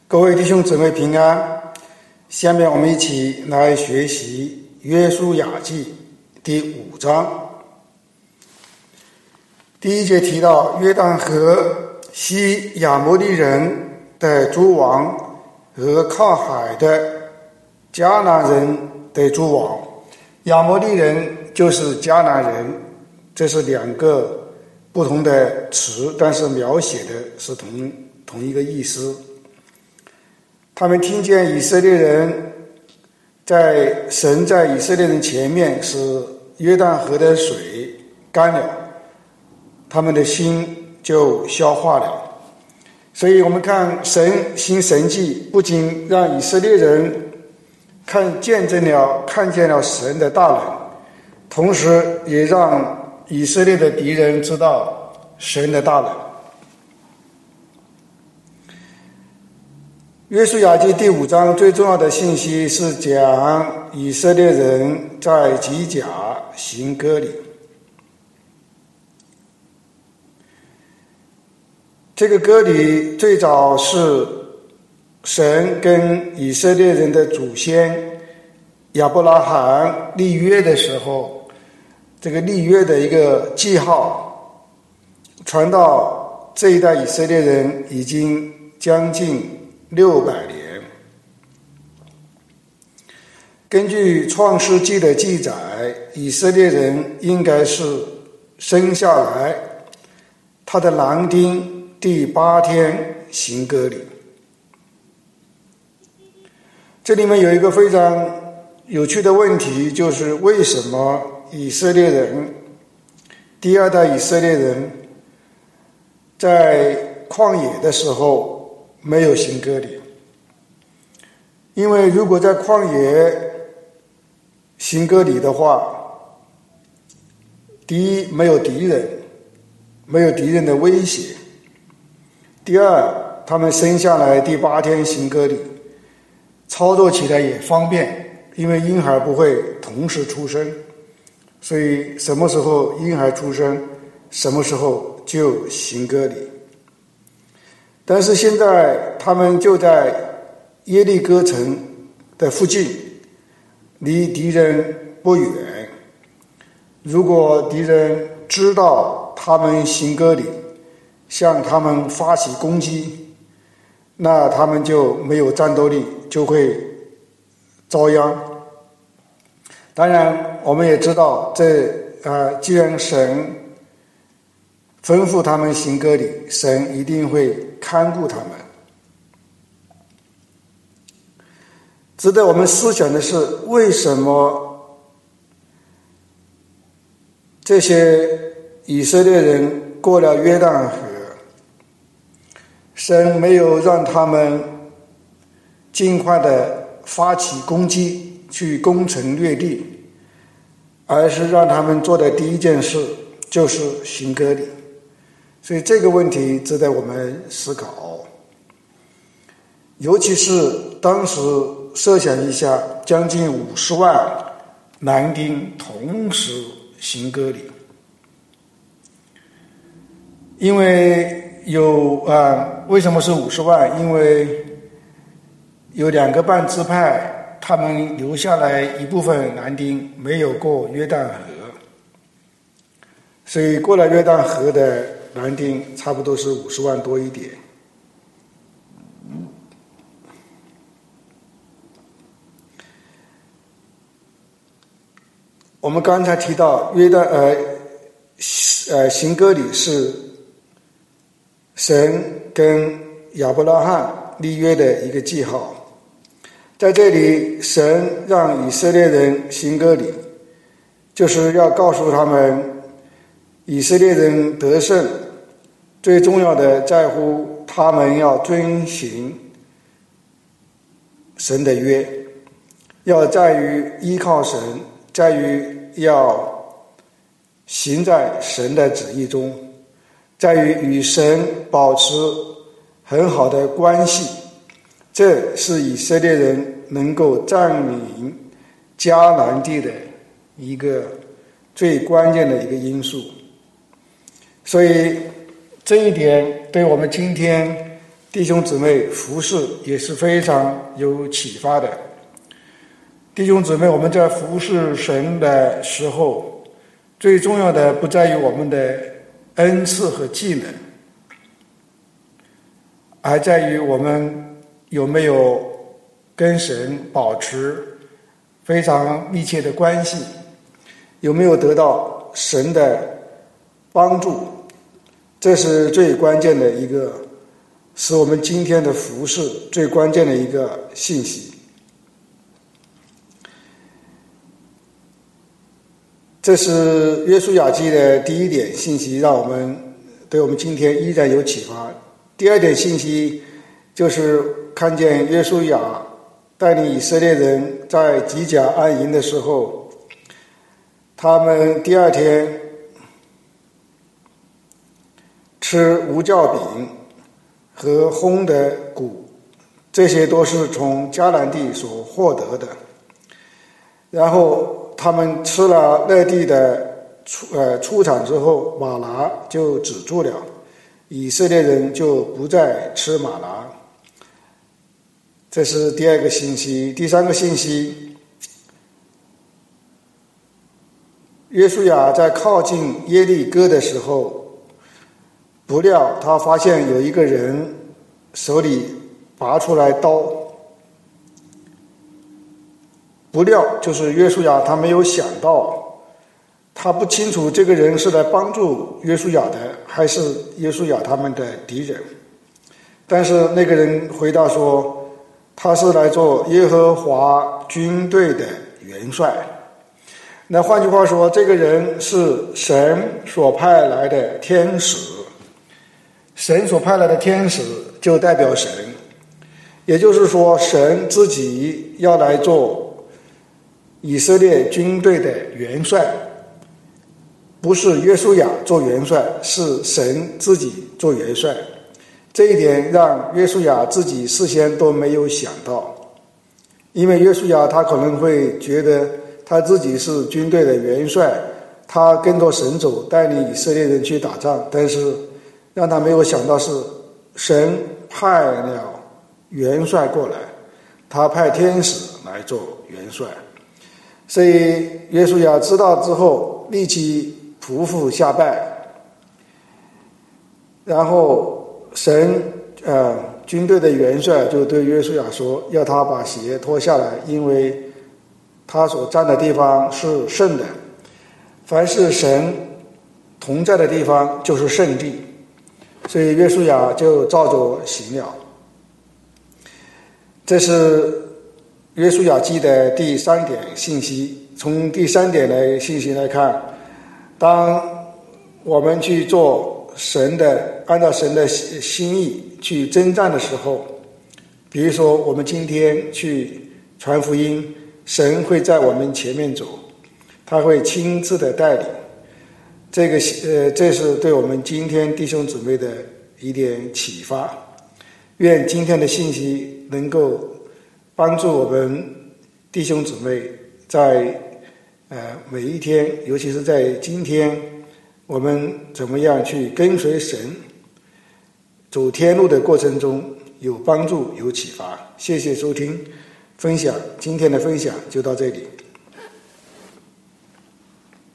各位弟兄姊妹平安。下面我们一起来学习约书亚记第5章。第一节提到约旦河西亚摩利人的诸王和靠海的迦南人的诸王。亚摩利人就是迦南人，这是两个不同的词，但是描写的是同一个意思。他们听见以色列人神在以色列人前面使约旦河的水干了，他们的心就消化了。所以我们看神行神迹，不仅让以色列人看见了神的大能，同时也让以色列的敌人知道神的大能。约书亚记第5章最重要的信息是讲以色列人在吉甲行割礼。这个割礼最早是神跟以色列人的祖先亚伯拉罕立约的时候，这个立约的一个记号传到这一代以色列人已经将近600年。根据创世纪的记载，以色列人应该是生下来他的男丁第8天行割礼。这里面有一个非常有趣的问题，就是为什么以色列人第2代以色列人在旷野的时候没有行割礼？因为如果在旷野行割礼的话，第一，没有敌人的威胁；第二，他们生下来第8天行割礼，操作起来也方便，因为婴孩不会同时出生，所以什么时候婴孩出生，什么时候就行割礼。但是现在他们就在耶利哥城的附近，离敌人不远。如果敌人知道他们行割礼，向他们发起攻击，那他们就没有战斗力，就会遭殃。当然我们也知道既然神吩咐他们行割礼，神一定会看顾他们。值得我们思想的是，为什么这些以色列人过了约旦河，神没有让他们尽快的发起攻击去攻城略地，而是让他们做的第一件事就是行割礼？所以这个问题值得我们思考，尤其是当时设想一下，将近50万男丁同时行割礼。因为为什么是50万？因为有2个半支派，他们留下来一部分男丁没有过约旦河，所以过了约旦河的男丁差不多是50万多一点。我们刚才提到行割礼是神跟亚伯拉罕立约的一个记号。在这里，神让以色列人行割礼，就是要告诉他们，以色列人得胜最重要的在乎他们要遵行神的约，要在于依靠神，在于要行在神的旨意中，在于与神保持很好的关系。这是以色列人能够占领迦南地的一个最关键的一个因素。所以这一点对我们今天弟兄姊妹服侍也是非常有启发的。弟兄姊妹，我们在服侍神的时候，最重要的不在于我们的恩赐和技能，而在于我们有没有跟神保持非常密切的关系，有没有得到神的帮助，这是最关键的一个，使我们今天的服事最关键的一个信息。这是约书亚记的第一点信息，让我们对我们今天依然有启发。第二点信息就是看见约书亚带领以色列人在吉甲安营的时候，他们第二天吃无酵饼和烘的谷，这些都是从迦南地所获得的。然后他们吃了那地的出产之后，玛拿就止住了，以色列人就不再吃玛拿。这是第二个信息。第三个信息，约书亚在靠近耶利哥的时候，不料他发现有一个人手里拔出来刀。不料就是约书亚他没有想到，他不清楚这个人是来帮助约书亚的，还是约书亚他们的敌人。但是那个人回答说，他是来做耶和华军队的元帅。那换句话说，这个人是神所派来的天使。神所派来的天使就代表神，也就是说神自己要来做以色列军队的元帅，不是约书亚做元帅，是神自己做元帅。这一点让约书亚自己事先都没有想到，因为约书亚他可能会觉得他自己是军队的元帅，他跟着神走，带领以色列人去打仗，但是让他没有想到是神派了元帅过来，他派天使来做元帅。所以约书亚知道之后，立即匍匐下拜，然后神军队的元帅就对约书亚说，要他把鞋脱下来，因为他所站的地方是圣的，凡是神同在的地方就是圣地。所以约书亚就照着行了。这是约书亚记的第三点信息。从第三点的信息来看，当我们去做按照神的心意去征战的时候，比如说我们今天去传福音，神会在我们前面走，他会亲自的带领。这是对我们今天弟兄姊妹的一点启发。愿今天的信息能够帮助我们弟兄姊妹在每一天，尤其是在今天，我们怎么样去跟随神走天路的过程中有帮助有启发。谢谢收听分享，今天的分享就到这里。